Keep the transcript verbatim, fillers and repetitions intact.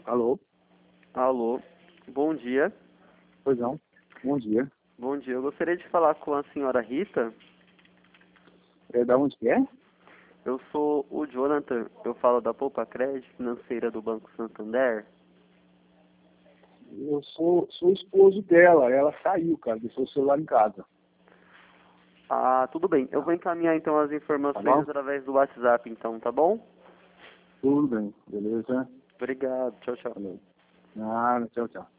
Alô? Alô, bom dia. Pois não. Bom dia. Bom dia, eu gostaria de falar com a senhora Rita. É da onde que é? Eu sou o Jonathan, eu falo da Poupa Crédito Financeira do Banco Santander. Eu sou, sou esposo dela. Ela saiu, cara. Deixou o celular em casa. Ah, tudo bem. Eu vou encaminhar então as Tá informações bom? através do WhatsApp, então, tá bom? Tudo bem. Beleza? Obrigado, tchau, tchau. Falou. Nada. Tchau, tchau.